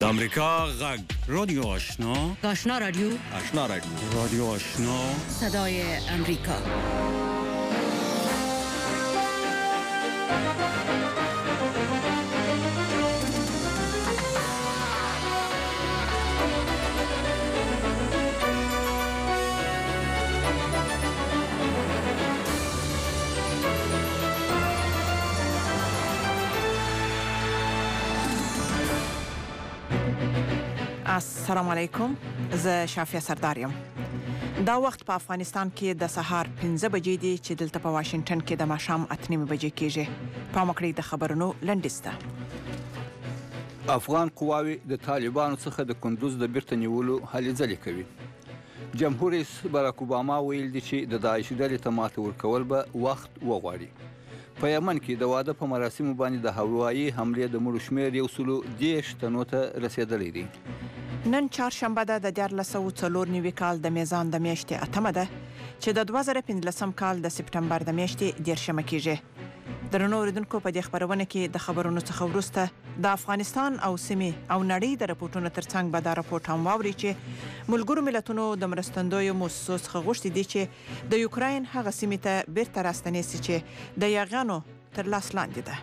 امریکا غږ رادیو آشنا آشنا رادیو رادیو آشنا صدای امریکا. السلام علیکم، زه شافیه سردار یم. دا وخت په افغانستان کې د سهار 5 بجې دي چې دلته په واشنگټن کې د ماښام 8 بجې کېږي. پام وکړئ د خبرونو لنډیسته. افغان قواوی د طالبانو څخه د کندوز د بیرته نیولو هلې ځلې کوي. جمهور رئیس باراک اوباما ویل دي چې د داعش ډلې ته ماته ورکول به وخت وغواړي. په یمن کې د واده په مراسمو باندې د هوایي حملې د مړو شمېر 110 تنو ته رسېدلی دی. نن چهارشنبه ده د 1494 کال د میزان د میاشتې 8 ده چې د 2015 کال د سپټمبر د میاشتې 10 کېږي. درنو اوریدونکو، په دې خبرونه کې د خبرونو څخه وروسته د افغانستان او سیمې او نړۍ د راپورټونو ترڅنګ به دا راپورټ هم واوري چې ملګرو ملتونو د مرستندویو موسسو څخه غوښتي دي چې د یوکراین هغه سیمې ته بیرته راستنیسي چې د یاغیانو تر لاس لاندې ده.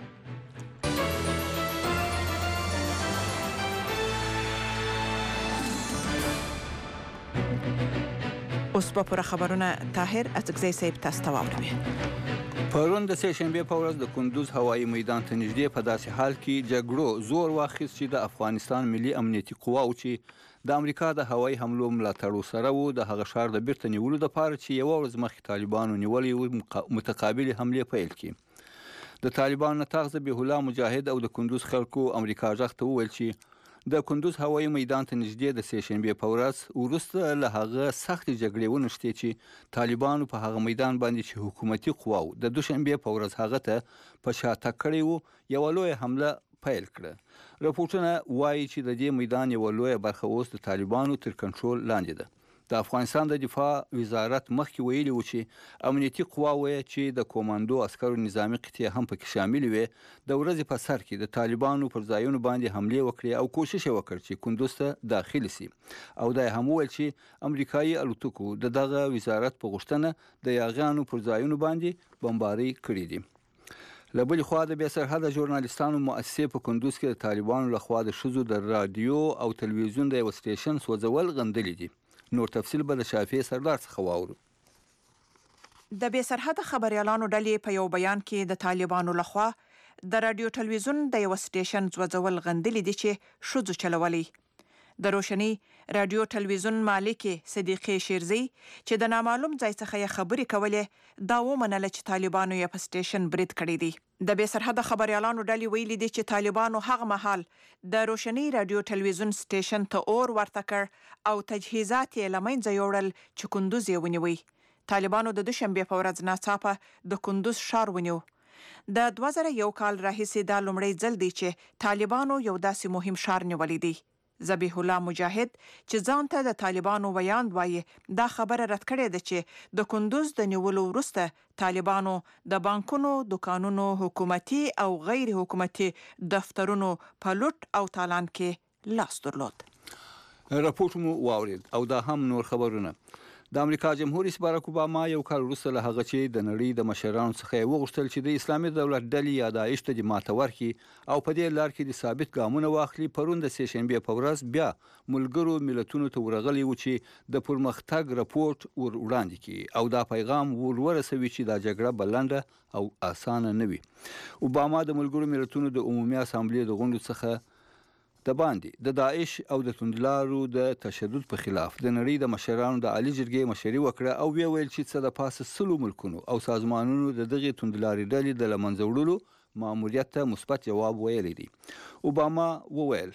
اوس به پوره خبرونه طاهر اڅکزی صاحب تاسو ته واوروي. پرون د سه شنبې په ورځ د کندوز هوایي میدان ته نږدې په داسې حال کې جګړو زور واخیست چې د افغانستان ملي امنیتي قواو چې د امریکا د هوایي حملو ملاتړ سره وو د هغه ښار د بیرته نیولو لپاره چې یوه ورځ مخکې طالبانو نیولې وو متقابلې حملې پیل کړي. د طالبانو نتاغ ذبیح الله مجاهد او د کندوز خلکو امریکا غږ ته وویل چې د کندوز هوایي میدان ته نږدې د سه شنبې په ورځ وروسته له هغه سختې جګړې ونښتې چې طالبانو په هغه میدان باندې چې حکومتي قواو د دوشنبې په ورځ هغه ته په شاتګ کړی وو یوه لویه حمله پیل کړه. راپورټونه وایي چې د دې میدان یوه لویه برخه اوس د طالبانو تر کنټرول لاندې ده. د افغانستان د دفاع وزارت مخکې ویلي و چې امنیتي قواوو چې د کوماندو عسکرو نظامي قطعې هم پکې شامل وي د ورځې په سر کې د طالبانو پر ځایونو باندې حملې وکړي او کوشش یې وکړ چې کندوز ته داخل شي او دا هم ویل چې امریکایي الوتکو د دغه وزارت په غوښتنه د یاغیانو پر ځایونو باندې بمباري کړې دي. له بلې خوا د بې سرحده ژورنالیستانو مؤسسې په کندوز کې د طالبانو لخوا د ښځو د رادیو او تلویزیون د یوه سټیشن سوځول غندلي دي. نور تفصیل به د شافیه سردار څخه واورو. د بې سرحده خبريالانو ډلې په یو بیان کې د طالبانو لخوا د رادیو تلویزیون د یو سټیشن سوځول غندلي دي چې ښځو چلولي. د روشنی رادیو تلویزیون مالکې صدیقې شیرزی چې د نامعلوم ځای څخه یې خبرې کولې دا ومنله چې طالبانو یې په سټیشن برید کړی دی. د بې سرحده خبريالانو ډلې ویلي دي چې طالبانو هغه مهال د روشنی رادیو تلویزیون سټیشن ته اور ورته کړ او تجهیزات یې له منځه یوړل چې کندوز یې ونیوی. طالبانو د دوشنبې په ورځ ناڅاپه د کندوز ښار ونیو. د 2001 کال راهیسې دا لومړی ځل دی چې طالبانو یو داسې مهم ښار نیولی دی. ذبیح الله مجاهد چې ځان ته د طالبانو ویاند وایي دا خبره رد کړې ده چې د کندوز د نیولو وروسته طالبانو د بانکونو، دکانونو، حکومتي او غیر حکومتي دفترونو په لوټ او تالان کې لاس درلود. راپورټ مو واورید او دا هم نور خبرونه. د امریکا جمهور رئیس باراک اوباما یو کال وروسته له هغه چې د نړۍ د مشرانو څخه یې وغوښتل چې د اسلامي دولت ډلې یا داعش ته د ماته ورکړي او په دې لار کې د ثابت ګامونه واخلي، پرون د سه شنبې په ورځ بیا ملګرو ملتونو ته ورغلي و چې د پرمختګ راپورټ ور وړاندې کړي او دا پیغام ورسوي چې دا جګړه بلنده او اسانه نه وي. اوباما د ملګرو ملتونو د عمومي اسامبلې د غونډو څخه د باندې د داعش او د توندلارو د تشدد په خلاف د نړۍ د مشرانو د عالی جرګې مشري وکړه او ویل چې څه د پاسه 100 ملکونو او سازمانونو د دغه توندلاري ډلې د لمنځه وړلو ماموریت ته مثبت جواب ویلی دی. اوباما وویل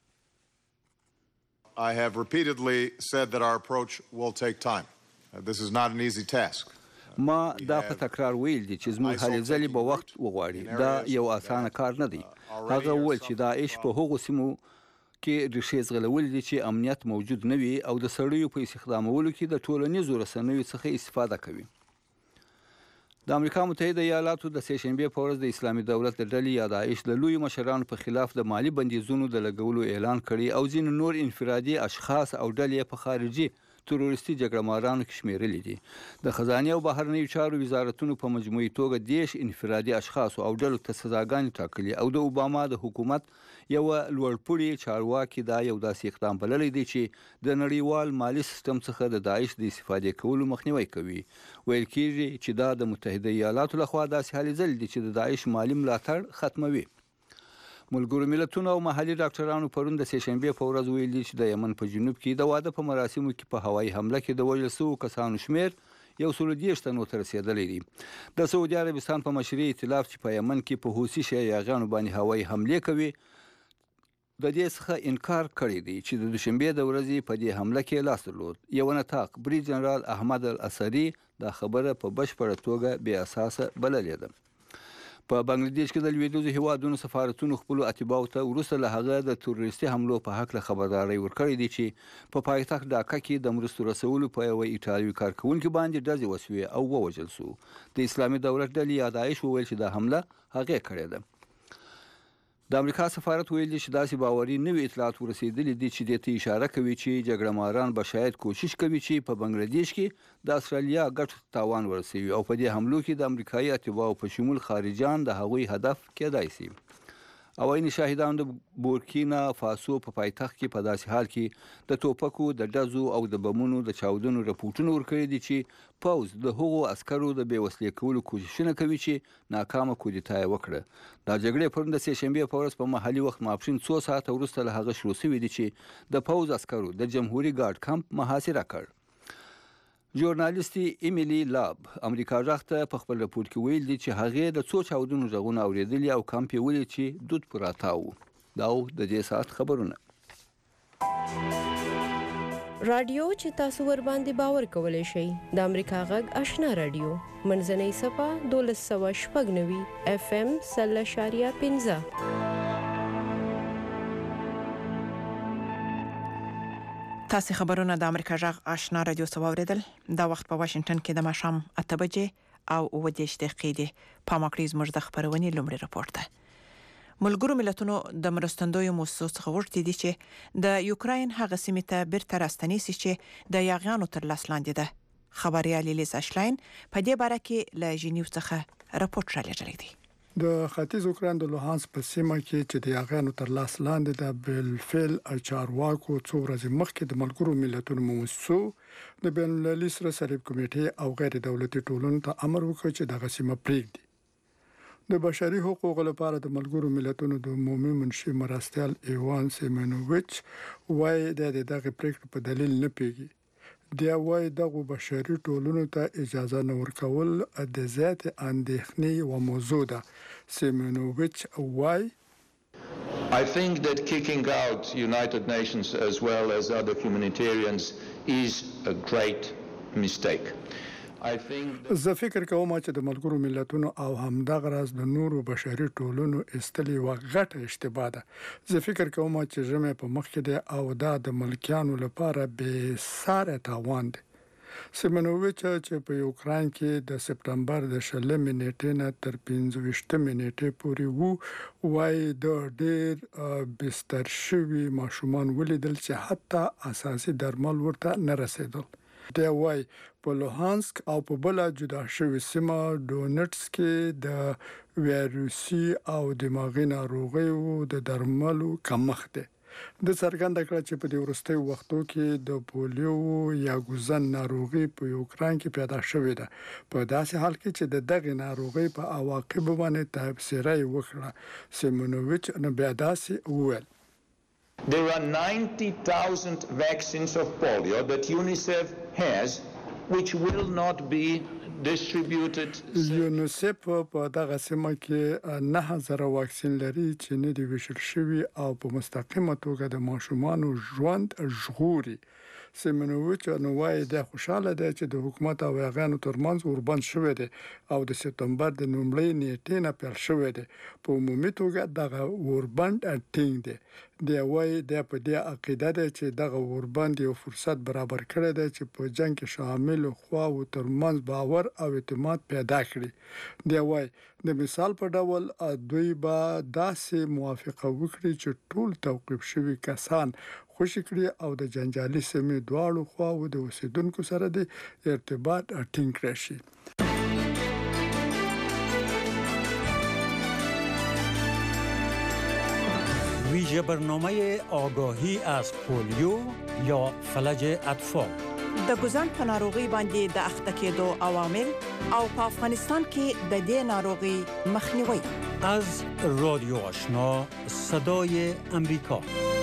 I have repeatedly said that our approach will take time. This is not an easy task. ما دا په تکرار ویل دي چې زموږ هلې ځلې به وخت وغواړي. دا یو اسانه کار نه دی. هغه وویل چې داعش په هغو سیمو کې ریښې ځغلولې دي چې امنیت موجود نه وي او د سړیو په استخدامولو کې د ټولنیزو رسنیو څخه استفاده کوي. د امریکا متحده ایالاتو د سهشنبه په ورځ د اسلامي دولت د ډلې یا داعش د لوی مشرانو په خلاف د مالی بندیزونو د لګولو اعلان کړی او ځینې نور انفرادي اشخاص او ډلې په خارجي تروریستي جګړه مارانو کې شمیرلي دي. د خزانه او بهرنیو چارو وزارتونو په مجموعي توګه 10 انفرادي اشخاص او ډلو ته سزاګانې ټاکلي او د اوباما د حکومت یو لوړپوړي چارواکي دا یو داسې اقدام بللی دی چې د نړیوال مالی سیستم څخه د داعش د استفادې کولو مخنیوي کوي. ویل کېږي چې دا د متحده ایالاتو لخوا داسې هلې ځلې دي چې د داعش مالی ملاتړ ختموي. ملګرو ملتونو او محلي ډاکټرانو پرون د سهشنبه په ورځ ویلي چې د یمن په جنوب کې د واده په مراسمو کې په هوایي حمله کې د وژل شوو کسانو شمیر 130 تنو ته رسیدلی دی. د سعودي عربستان په مشرۍ ائتلاف چې په یمن کې په حوثي شیعیانو باندې هوایي حملې کوي د دې څخه انکار کړی دی چې د دوشنبه د ورځې په دې حمله کې لاس درلود. یو نطاق بریج جنرال احمد الاسری دا خبره په بشپړه توګه بې اساسه بللې ده. په بنگلاديش کې د لویدیځو هیوادونو سفارتونو خپل اتباعو ته وروسته له هغه د تروریستي حملو په حق له خبرداري ورکړې دي چې په پایتخت ډاکا کې د مرستو رسولو په یو ایټالوي کارکونکو باندې ډزې وسوې او ووژل شو. د اسلامي دولت ډلې یا داعش وویل چې د حمله هغه کړې ده. د امریکا سفارت ویلي چې داسې باوري نوې اطلاعات ورسېدلي دي چې دې ته اشاره کوي چې جګړه ماران به شاید کوشش کوي چې په بنگلاديش کې د استرالیا ګټو تاوان ورسوي او په دې حملو کې د امریکایي اتباعو په شمول خارجيان د هغوی هدف کېدای شي. اوایي شاهدان د بورکینا فاسو په پایتخت کې په داسې حال کې د توپکو د ډزو او د بمونو د چاودنو رپورټونه ورکړي دي چې پوز د هغو عسکرو د بېوسلې کولو کوششونه کوي چې ناکامه کودتا یې وکړه. دا جګړې پرون د سهشنبه په ورځ په محلي وخت ماپښین 2 ساعته وروسته له هغه شروع شوې دي چې د پوز عسکرو د جمهوریت ګارد کمپ محاصره کړ. ژورنالیستي ایمیلی لاب امریکا ځخته په خپل راپور کې ویل دي چې هغه د څو چاودنو غږونه اوریدلي او کمپ یې ولې چې دود پراتاو. دا د دې ساعت خبرونه. رادیو چې تاسو ور باندې باور کولای شئ د امریکا غږ آشنا رادیو منځنۍ صفه 1290 FM 0.15. تاسو خبرونه د امریکا جغ آشنا رادیو څخه اوریدل. دا وخت په واشنگټن کې د ماښام 8 بجې او 9 دقیقې په ماکریز مرزه خبرونه لومړی راپورته. ملګرو ملتونو د مرستندوی موسسو څخه غوښتي دي چې د یوکراین هغه سیمې ته بیرته راستنیسي چې د یاغیانو تر لاس لاندې ده. خبريال لیز اشلاین په دې باره کې له ژنیو څخه راپورټ را لېږلی دی. د ختیځ اوکراین د لوهانس په سیمه کې چې د یاغیانو تر لاس لاندې د بلفل چارواکو څو ورځې مخکې د ملګرو ملتونو موسسو د بین المللي سره صلیب کمیټې او غیر دولتي ټولنو ته امر وکړ چې دغه سیمه پرېږدي. د بشري حقوقو لپاره د ملګرو ملتونو د عمومي منشي مرستیال ایوان سیمنوویچ وايي د دغه پریکړې په دلیل نه پیږي. دی وايي دغه بشري ټولنو ته اجازه نه ورکول د ذات اندېښنې و موضوع ده. سیمنوویچ وايي I think that kicking out United Nations as well as other humanitarians is a great mistake. زه فکر کوم چې د ملګرو ملتونو او همدغه راز د نورو بشري ټولنو استلې و غټه اشتباه ده. زه فکر کوم چې ژمه په مخ کې ده او دا د ملکیانو لپاره به ساره تاوان ده. سیمنوویچ چې په یوکرين کې د سپتمبر د 16 نیټې نه تر 15 نیټې پورې وو وايي د ډېر بستر شوی ماشومان ولیدل چې حتی اساسي درمل ورته نه رسیدل. دی وايي په لوهانسک او په بل جدا شوی سیمه ډونټس کې د ویروسي او دماغي ناروغیو د درملو کمښت ده. د څرګنده کړه چې په دې وروستي وختو کې د پولیو یا ګوزن ناروغي په یوکرين کې پیدا شوې ده. په داسې حال کې چې د دغه ناروغي په عواقب باندې تبصره وکړه. سیمنوویچ نه بیا داسې وویل There are 90,000 vaccines of polio that UNICEF has which will not be distributed. UNICEF په دغه سیمه کې 9000 واکسین لري چې نه دی ویشل شوی او په مستقیمه توګه د ماشومانو ژوند ژغوري. سیمنوویچ نو وايي د خوشاله دی چې د حکومت او افغانو ترمنځ اوربند شوې دي او د سپتمبر د نومړۍ نیټې نه پیل شوې دي په عمومي توګه دغه اوربند ټینګ دی دی وايي د په دې عقیده ده چې دغه اوربند یو فرصت برابر کړی دی چې په جنگ کې شامل خو او ترمنځ باور او اعتماد پیدا کړي دی وايي د مثال په ډول دوی به داسې موافقه وکړي چې ټول توقيف شوي کسان خوشی کړي او د جنجالي سیمې دواړو خواو د اوسیدونکو سره د ارتباط ټینګ کړي شي. ویژه برنامه آگاهی از پولیو یا فلج اطفال د ګوزن په ناروغي باندې د اخته کېدو عوامل او په افغانستان کې د دې ناروغي مخنیوي از رادیو آشنا صدای امریکا.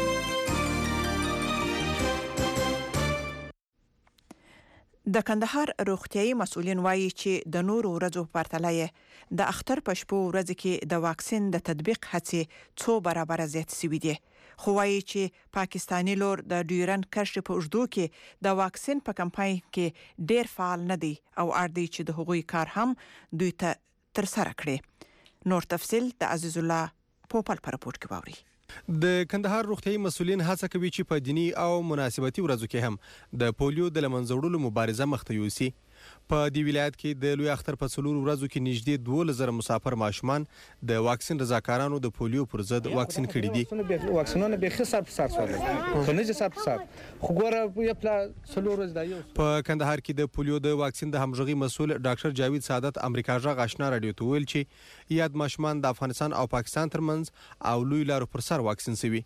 د کندهار روغتيایي مسؤلین وایي چې د نورو ورځو په پرتله د اختر په شپو ورځ کې د واکسین د تطبیق هڅې څو برابر زیات شوي دي. خو وایي چې پاکستانی لور د ډیورن کرښې په اوږدو کې د واکسین په کمپاین کې ډیر فعال نه دي او اړ دي چې د هغوی کار هم دوی ته تر سره کړي. نور تفصيل د عزیز الله پوپل پر رپورت کې باوري. د کندهار روغتيایي مسؤلین هڅه کوي چې په دینی او مناسبتي ورځو کې هم د پولیو د لمنځه وړلو مبارزه مخته یوسي. په دې ولایت کې د لوی اختر په څلور ورځو کې نږدې 2000 مسافر ماشومان د واکسین رضاکارانو د پولیو پر ضد واکسین کړي دي. واکسینونه به خسر سر خو نه سر خو ګوره یو پلا څلور ورځې دا یو. په کندهار کې د پولیو د واکسین د همغږي مسول ډاکټر جاوید سعادت امریکا ژغ آشنا رادیو ته ویل چې یاد ماشومان د افغانستان او پاکستان ترمنځ او لوی لارو پر سر واکسین شوي.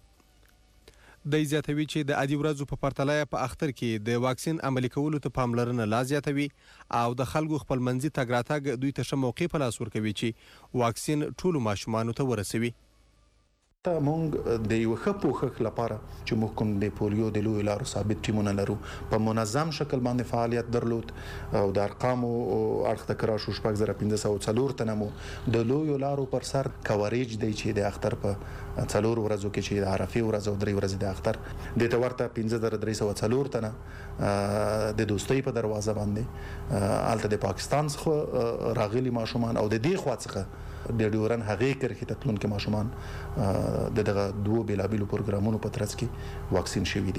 د زیاتوي چې د عادي ورځو په پرتله په اختر کې د واکسین عملي کولو ته پاملرنه لا زیاتوي او د خلکو خپلمنځي تګ راتګ دوی ته ښه موقع په لاس ورکوي چې واکسین ټولو ماشومانو ته ورسوي. مونږ د یو ښه پوښښ لپاره چې موږ کوم د پولیو د لوی لارو ثابت ټیمونه لرو په منظم شکل باندې فعالیت درلود او د ارقامو اړخ ته کرا شو 6504 تنمو د لوی لارو پر سر کوریج دی چې د اختر په څلور ورځو کې چې د عرفه ورځ او درې ورځې د اختر د تورته 15304 تنه د دوستۍ په دروازه باندې الته د پاکستان څخه راغلي ماشومان او د دې خوا څخه د ډیورن هغې کرښې ته تلونکي ماشومان دغه دوه بیلابیلو پروګرامونو په ترڅ کې واکسین شوي دي.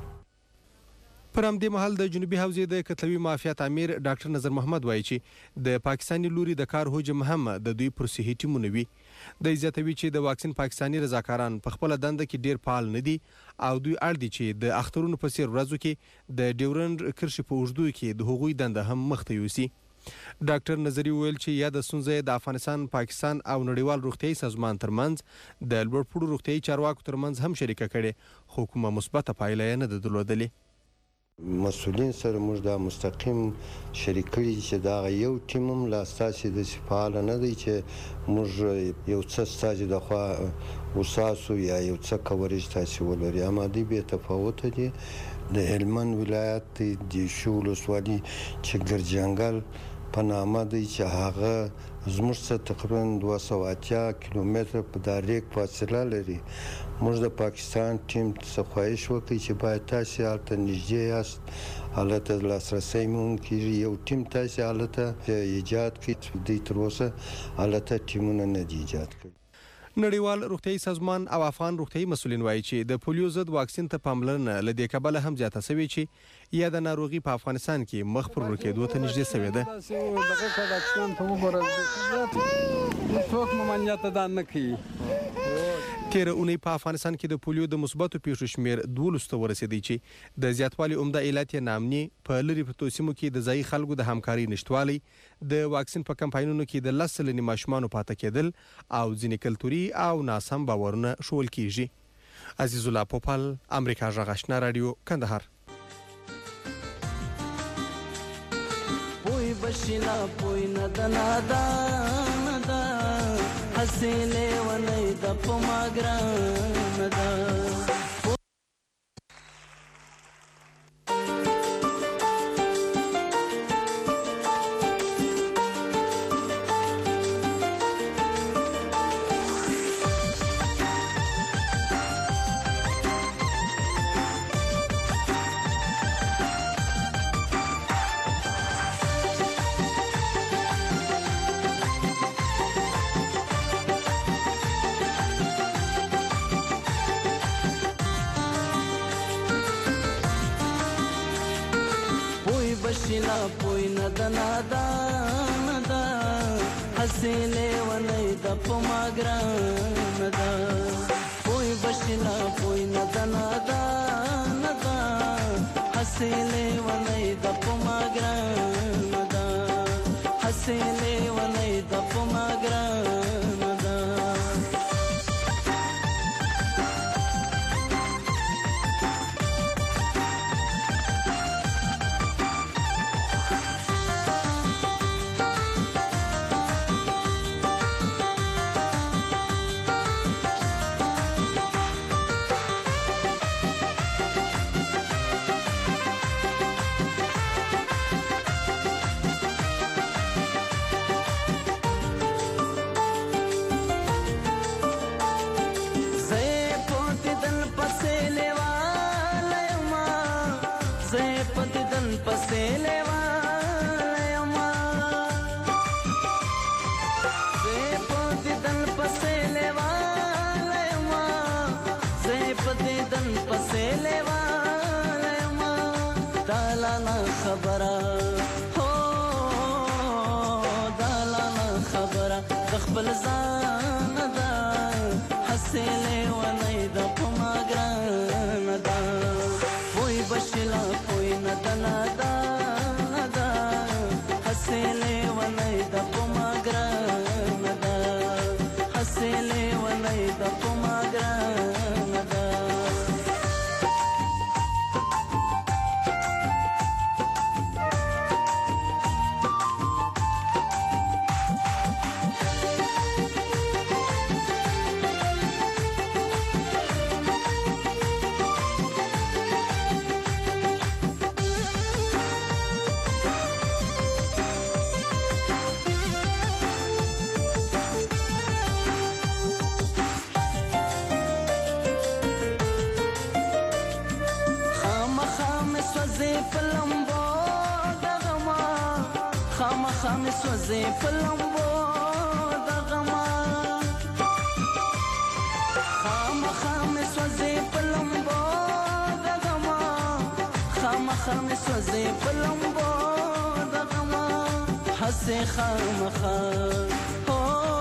پر همدې مهال د جنوبي حوزې د کتلوي مافیات امیر ډاکټر نظر محمد وایي چې د پاکستاني لوري د کار حجم هم د دوی پر صحي ټیمونه وي. د زیاتوي چې د واکسین پاکستاني رضاکاران په خپل دنده کې ډیر فعال نه دي او دوی اړ دي چې د اخترونو په څیر ورځو کې د ډیورن کرښې په اوږدو کې د هغوی دنده هم مخته یوسي. ډاکټر نظری ویل چې یا د سنځه د افغانستان پاکستان او نړیوال روغتيایي سازمان ترمنځ د لوړپوړو روغتيایي چارواکو ترمنځ هم شریکه کړي خو کومه مثبته پایله نه درلودلې. مسؤلین سره موږ دا مستقیم شریکي چې دا یو ټیم هم لا اساسي د فعال نه دی چې موږ یو څه ستاسو د خوا وساسو یا یو څه کوریج تاسو ولري اما دی به تفاوت دي. د هلمند ولایت د شول وسوالي چې ګرجنګل په نامه دی چې هغه زموږ څخه تقریبا 280 کیلومتره په دایرک فاصله لري. موږ د پاکستان ټیم څخه خواهش وکړي چې باید تاسو هلته نږدې یاست هلته لاسرسی ممکن یو ټیم تاسو هلته ایجاد کړي. دوی تر اوسه هلته ټیمونه نه دي ایجاد کړي. نړیوال روغتيایي سازمان او افغان روغتيایي مسؤلین وایي چې د پولیو ضد واکسین ته پاملرنه له دې کبله هم زیاته شوې چې یا د ناروغي په افغانستان کې مخ پر ورکېدو ته نږدې شوې ده. تیر اونۍ په افغانستان کې د پولیو د مثبتو پیښو شمیر 12 ته ورسېدی چې د زیاتوالي عمده علت یې نامني په لری پروتو سیمو کې د ځایي خلکو د همکاري نشټوالي د واکسین په کمپاینونو کې د 10 سلنې ماشومانو پاتې کېدل او ځینې کلتوري او ناسم باورونه شول کیږي. عزیز الله پوپل امریکا ژغ آشنا رادیو کندهار. پوی بشینا پوی ندنادا ندا حسینه ونی د پماګران ندا. بشلا پوی ندنا دا حسیلې ونی د پماګران دا پوی بشلا پوی ندنا دا حسیلې ونی د پماګران دا حسیلې ونی د پماګران دا خپل ځان دا حسیلې ونی د پماګران دا وای بشلا کوئی ندنا دا حسیلې ونی د پماګران دا حسیلې ونی د پماګران دا سوزي فلمبو دغما خام سوزي فلمبو دغما خام سوزي فلمبو دغما حسي خام هو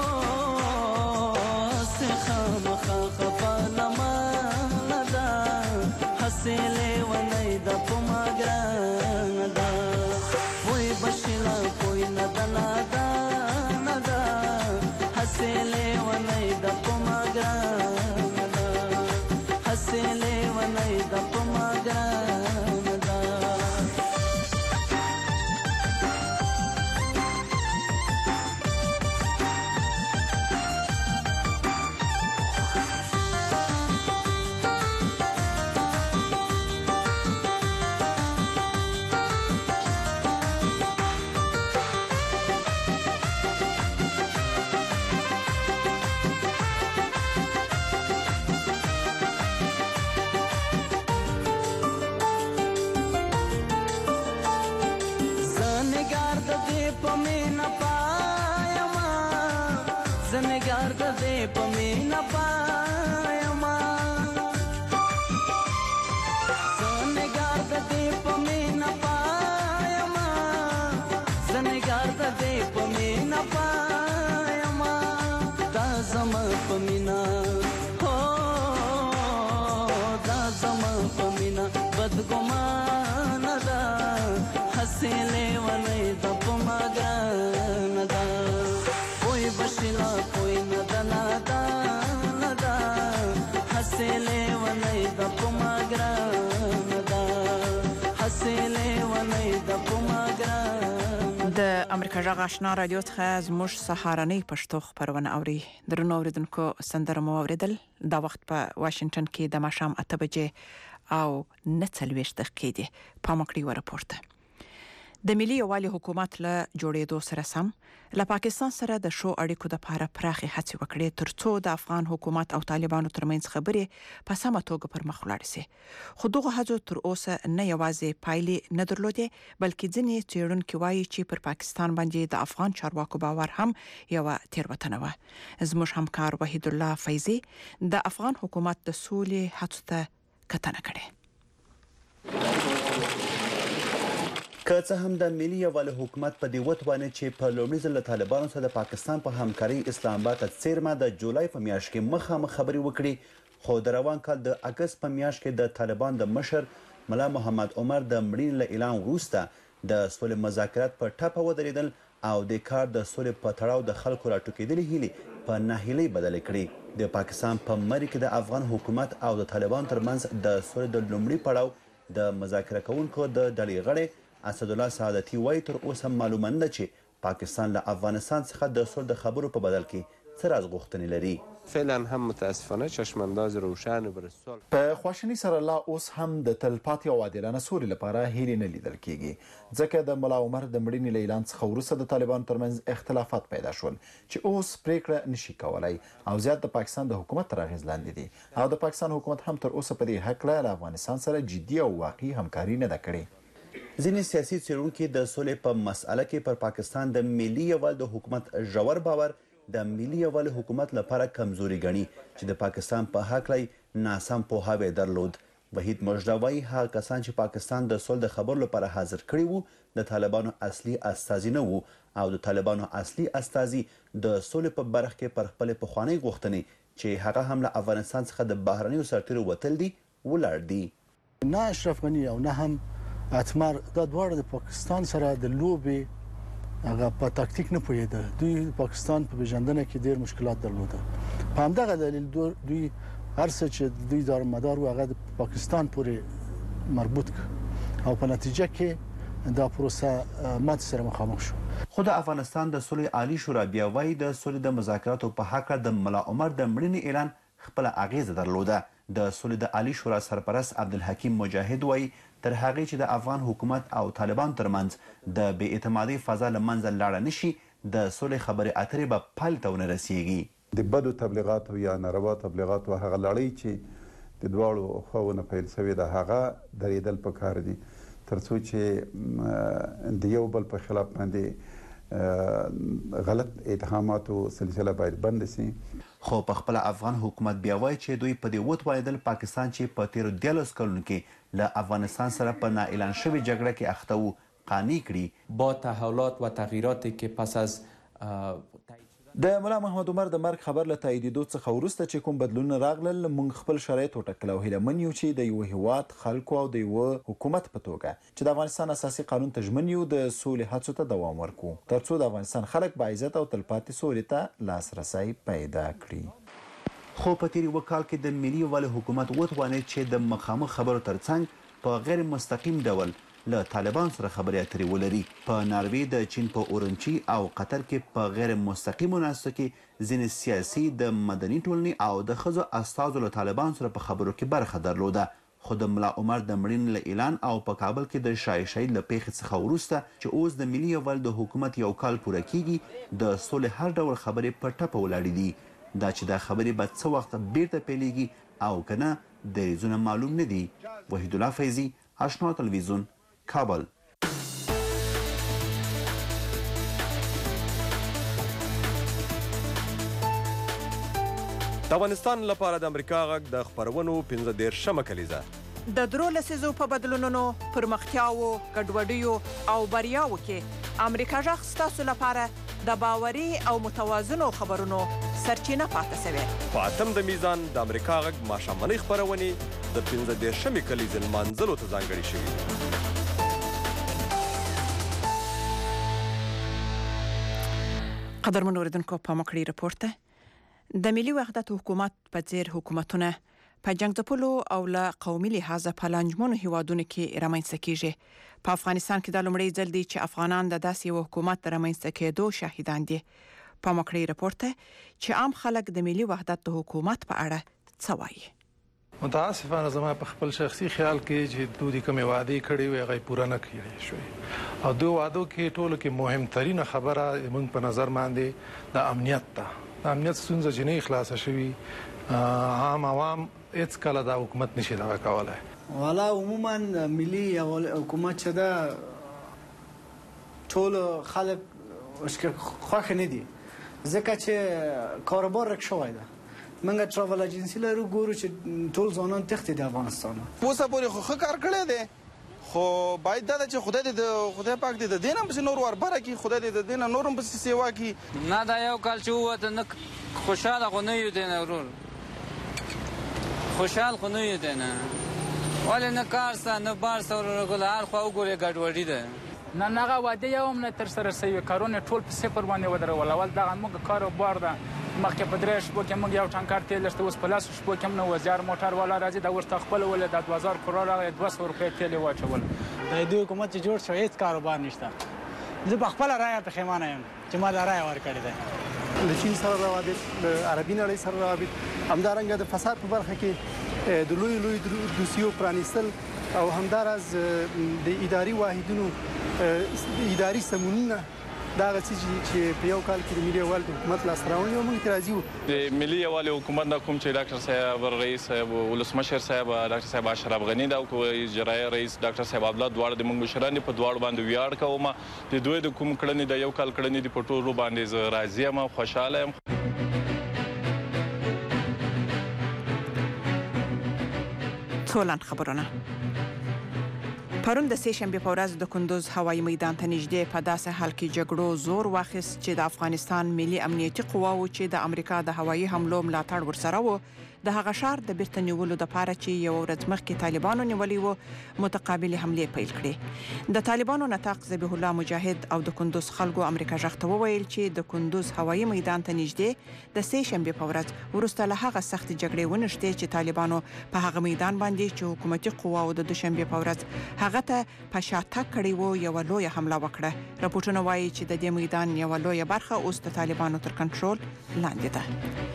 حسي خام خفانا ما ندا حسي لي وني د پماګران دا وای بشلا کوئی ندنا دا حسیلې ونی د پماګران دا حسیلې ونی د پماګران دا پمینا پایما زنګار د دې پمینا پایما زنګار د دې پمینا پایما دا زما پمینا هو دا زما پمینا بدګمان دا حسیلې ونی د پماګران دا کوئی بشلا کوئی ندنا دا حسیلې ونی د پماګران دا حسیلې ونی د پماګران د امریکا جغ آشنا رادیو څخه زموږ سهارنۍ پښتو خبرونه اوري درنو اوریدونکو سندره مو اوریدل دا وخت په واشنگټن کې د ماښام 8 بجې او 49 دقیقې دي پامکړی ورپورته د ملي یووالي حکومت له جوړېدو سره سم له پاکستان سره د شو اړیکو د لپاره پراخي هڅې وکړې ترڅو د افغان حکومت او طالبانو ترمنځ خبرې په سمه توګه پر مخ ولاړ شي خو دغه هڅو تر اوسه نه یوازې پایلې نه درلودې بلکې ځینې څېړونکو وایي چې پر پاکستان باندې د افغان چارواکو باور هم یو تیروتنه و زموږ همکار وحید الله فیضی د افغان حکومت د سولې هڅو ته کتنه کړې که څه هم د ملي یووالي حکومت په دې وتوانه چې په لومړي ځل له طالبانو سره د پاکستان په همکارۍ اسلام آباد ته څیرمه د جولای په میاشت کې مخامخ خبرې وکړي، خو د روان کال د اګست په میاشت کې د طالبان د مشر ملا محمد عمر د مړینې له اعلان وروسته د سولې مذاکرات په ټپه ودرېدل او د کار د سولې په تړاو د خلکو راټوکېدلې هیلې په ناهیلۍ بدلې کړې. د پاکستان په مری کې د افغان حکومت او د طالبان ترمنځ د سولې د لومړي پړاو د مذاکره کوونکو د ډلې غړی اسدالله سعادتي وایي تر اوسه معلومه نه ده چې پاکستان له افغانستان څخه د سولې د خبرو په بدل کې څه راز غوښتنې لري. فعلا هم متاسفانه چشمانداز روشن بر سول په خواشنی سره لا اوس هم د تلپاتې او عادلانه سولې لپاره هیلې نه لیدل کیږي، ځکه د ملا عمر د مړینې له اعلان څخه وروسته د طالبانو ترمنځ اختلافات پیدا شول چې اوس پریکړه نشي کولای او زیات د پاکستان د حکومت تر اغیز لاندې دي او د پاکستان حکومت هم تر اوسه په دې هکله له افغانستان سره جدي او واقعي همکاري نه ده کړې. ځینې سیاسي څېړونکي د سولې په مسأله کې پر پاکستان د ملي یووالي د حکومت ژور باور د ملي یووالي حکومت لپاره کمزوري ګڼي چې د پاکستان په هکله ناسم پوهاوی درلود. وحید مجده وایي هغه کسان چې پاکستان د سولې د خبرو لپاره حاضر کړي وو د طالبانو اصلي استازي نه وو او د طالبانو اصلي استازي د سولې په برخه کې پر خپل پخوانۍ غوښتنې چې هغه هم له افغانستان څخه د بهرنیو سرتیرو وتل دي ولاړ دي. نه اشرف غني او نه هم اتمر دا دواړه د پاکستان سره د لوبې هغه په تاکتیک نه پوهېده. دوی پاکستان په پیژندنه کې ډېر مشکلات درلوده. په همدغه دلیل دوی هر څه چې دوی دارمدار و هغه د پاکستان پورې مربوط کړ او په نتیجه کې دا پروسه مات سره مخامخ شو. خو د افغانستان د سولې عالی شورا بیا وایي د سولې د مذاکراتو په هکله د ملا عمر د مړینې اعلان خپله اغیزه درلوده. د سولې د عالی شورا سرپرست عبدالحکیم مجاهد وایي تر هغې چې د افغان حکومت او طالبان ترمنځ د بې اعتمادۍ فضا له منځه لاړه نشي د سولې خبرې اترې به پای ته ونه رسیږي. د بدو تبلیغاتو یا ناروا تبلیغاتو هغه لړۍ چې د دواړو خواو نه پیل شوې ده هغه درېدل پکار دي تر څو چې د یو بل په خلاف باندې غلط اتهاماتو سلسله باید بند شي. خو په خپل افغان حکومت بیا وایي چې دوی په دې وتوانېدل پاکستان چې په تیرو 14 کلونو کې له افغانستان سره په نا اعلان شوې جګړه کې اخته وو قانع کړي. با تحولات و تغییراتی که پس از د ملا محمد عمر د مرګ خبر له تاییدېدو څخه وروسته چې کوم بدلونونه راغلل موږ خپل شرایط وټاکل او هیله من یو چې د یو هیواد خلکو او د یو حکومت په توګه چې د افغانستان اساسي قانون ته ژمن یو د سولې هڅو ته دوام ورکړو تر څو د افغانستان خلک با عزت او تلپاتې سولې ته لاسرسی پیدا کړي. خو په تیر وکال کې د ملي یووالي حکومت وتوانېد چې د مخامخ خبرو ترڅنګ په غیر مستقیم ډول له طالبان سره خبرې اترې ولري. په ناروې د چین په اورنچي او قطر کې په غیر مستقیمو ناستو کې ځینې سیاسي د مدني ټولنې او د ښځو استازو له طالبان سره په خبرو کې برخه درلوده. خو د ملا عمر د مړینې له اعلان او په کابل کې د شاهد له پیښې څخه وروسته چې اوس د ملي یووالي د حکومت یو کال پوره کیږي د سولې هر ډول خبرې په ټپه ولاړې دي. دا چې دا خبرې به څه وخت بیرته پیلېږي او که نه دریځونه معلوم نه دي. وحید الله فیضي، آشنا تلویزیون، کابل. د افغانستان لپاره د امریکا غږ د خپرونو 15 کلیزه د درو لسیزو په بدلونونو پرمختیاوو ګډوډیو او بریاوو کې امریکا غږ ستاسو لپاره د باوري او متوازنو خبرونو سرچینه پاتې شوی. په اتم د میزان د امریکا غږ ماښامنۍ خپرونې د 15 کلیزې لمانځلو ته ځانګړې شوي. قدرمن اوریدونکو په مکړی رپورت د ملي وحدت حکومت په ځیر حکومتونه په جنگ ځپلو او له قومي لحاظه په لانجمنو هیوادونو کې رامنځته کیږي. په افغانستان کې د لومړي ځل دی چې افغانان د داسې یو حکومت رامنځته کېدو شاهدان دي. په مکړی رپورت چې عام خلک د ملي وحدت د حکومت په اړه څه وایي. متاسفانه زما په خپل شخصي خیال کې چې دوی کومې وعدې کړې وي هغه پوره نه کړې شوې او دوی وعدو کې ټولو کې مهمترینه خبره موږ په نظر باندې د امنیت ده. د امنیت ستونزه چې نه خلاصه شوي عام عوام هیڅ کله د حکومت نشي دغه کولای. والا عموما ملي حکومت چې ده ټول خلک خوښ نه دي ځکه چې کاروبار رک شوی ده. منګه ټراول ایجنسی لرو ګورو چې ټول ځوانان تخته د افغانستان اوسه پورې خو کار کړی دی خو باید دا چې خدای پاک دې د دین هم نور وربره کی خدای دې د دین نور هم سیوا کی نه دا یو کال چې وته نه خوشاله خو نه یو دین ورور خوشحال خو نه یو دین ولې نه کار سره نه بار سره ګل هر خو وګورې ګډوډي ده نه هغه واده یو هم نه تر سره سوي کارونه ټول په صفر باندې ودرول اول دغه موږ کاروبار ده مخکې په درې شپو کې موږ یو ټانکر تیل شته اوس په لاس شپو کې هم نه وزیر موټر والا راځي دا ورته خپل ول د 2000 کروڑ 200 روپۍ تیل واچول د دې حکومت چې جوړ شو هیڅ کاروبار نشته زه په خپل رایه پښیمانه یم چې ما دا رایه ورکړې ده د چین سره روابط د عربي نړۍ سره روابط همدارنګه د فساد په برخه کې د لوی دوسیو پرانیستل او همدارز د اداري واحدونو اداري سمونونه دا چې په یو کال کې د ملي یووالي حکومت لاس راوړي او موږ راضي وو د ملي یووالي حکومت نه کوم چې ډاکټر صاحب رئیس صاحب ولسمشر صاحب ډاکټر صاحب اشرف غنی دا او اجرایي رئیس ډاکټر صاحب عبدالله دواړه د موږ مشران په دواړو باندې ویاړ کوم د دوی د کوم کړنې د یو کال کړنې د پټولو باندې راضي یم خوشاله یم ټولن خبرونه پرون د سه شنبه په ورځ د کندوز هوایي میدان ته نږدې په داسې حال کې جګړو زور واخیست چې د افغانستان ملي امنیتي قواو چې د امریکا د هوایي حملو ملاتړ ورسره و د هغه ښار د بیرته نیولو لپاره چې یو ورځ مخکې طالبانو نیولې و متقابل حمله پیل کړې د طالبانو نطاق ذبیح الله مجاهد او د کندوز خلکو امریکا ژغته وویل چې د کندوز هوایي میدان ته نږدې د سه شنبه په ورځ وروسته له هغه سخت جګړې ونښتې چې طالبانو په هغه میدان باندې چې حکومتي قواو د دوشنبه په ورځ هغه ته په شاتګ کړي وو یو لوی حمله وکړه راپورټونه وایي چې د دې میدان یو لوی برخه اوس د طالبانو تر کنټرول لاندې ده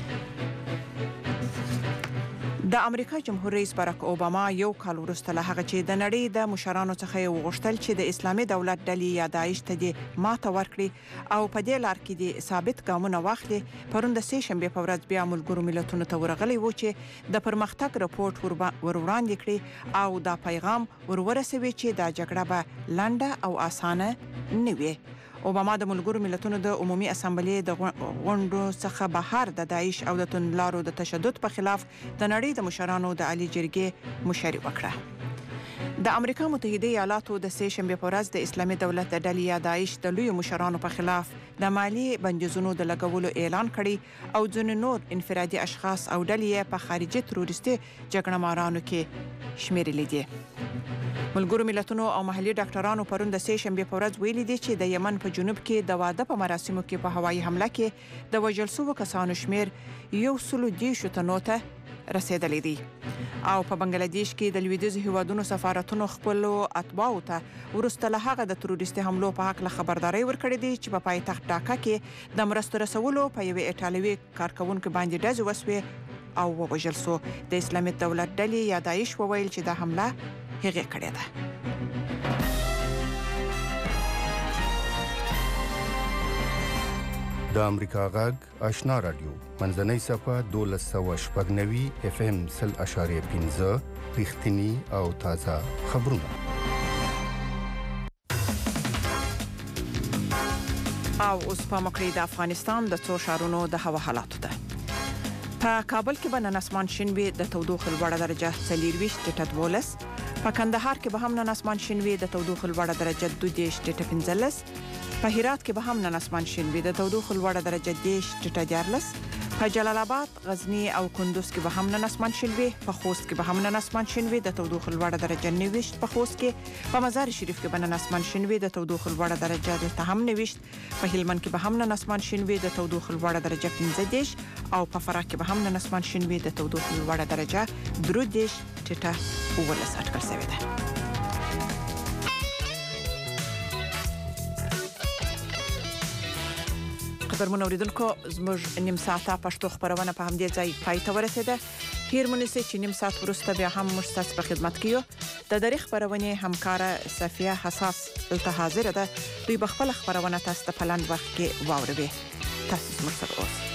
د امریکا جمهور رئیس باراک اوباما یو کال وروسته له هغه چې د نړۍ د مشرانو څخه وغوښتل چې د اسلامي دولت ډلې یا داعش ته د ماته ورکړي او په دې لار کې د ثابت ګامونه واخلي پرون د سه شنبه په ورځ بیا ملګرو ملتونو ته ورغلي و چې د پرمختګ راپورټ وړاندې کړي او دا پیغام ورورسوي چې دا جګړه به لنډه او اسانه نه وي اوباما د ملګرو ملتونو د عمومي اسامبلې د غونډو څخه بهر د داعش او د توندلارو د تشدد په خلاف د نړۍ د مشرانو د عالی جرګې مشري وکړه د امریکا متحده ایالاتو د سه شنبه په ورځ د اسلامي دولت د ډلې یا داعش د لوی مشرانو په خلاف د مالی بندیزونو د لګولو اعلان کړی او ځینې نور انفرادي اشخاص او ډلې په خارجي تروریستي جګړه مارانو کې شمیرلي دي ملګرو ملتونو او محلي ډاکټرانو پرون د سه شنبه په ورځ ویلي دي چې د یمن په جنوب کې د واده په مراسمو کې په هوایي حمله کې د وژل شوو کسانو شمیر 110 تنو ته رسیدلی دی او په بنگلاديش کې د لویدیځ هیوادونو سفارتونو خپل اتباعو ته ورسته له هغه د تروریستي حملو په حق خبرداري ورکړې دي چې په پایتخت ډاکا کې د مرستو رسولو په یوه ایټالوي کارکونکو باندې ډز وسوي او وژل شو د اسلامي دولت ډلې یا داعش وویل چې د حمله هغه کړې ده د امریکا غږ آشنا رادیو منځنۍ صفه 1290 اف ام 0.15 رښتینی او تازه خبرونه او اوس په مکړی د افغانستان د څو شهرونو د هوا حالاتو ده په کابل کې به نن اسمان شین وي د تودوخې لوړه درجه 24.12 په کندهار کې به هم نن اسمان شین وي د تودوخې لوړه درجه 2.15 په هرات کې به هم نن اسمان شین وي د تودوخې لوړه درجه 10.14 په جلال آباد غزنی او کندوز کې به هم نن اسمان شین وي په خوست کې به هم نن اسمان شین وي د تودوخې لوړه درجه 9 په خوست کې په مزار شریف کې به نن اسمان شین وي د تودوخې لوړه درجه د هم 9 په هلمند کې به هم نن اسمان شین وي د تودوخې لوړه درجه 15 او په فراه کې به هم نن اسمان شین وي د تودوخې لوړه درجه 3.18 اټکل شوی دی قدرمن اوریدونکو زموږ نیم ساعته پښتو خبرونه په همدې ځای پای ته ورسیده هیر مونږ چې نیم ساعت وروسته بیا هم موږ تاسو په خدمت کې یو د تاریخ خبرونه همکاره صفیه حساس دلته حاضر ده دوی بخپل خبرونه تاسو ته په لاند وخت کې واوروي تاسو موږ سره اوسئ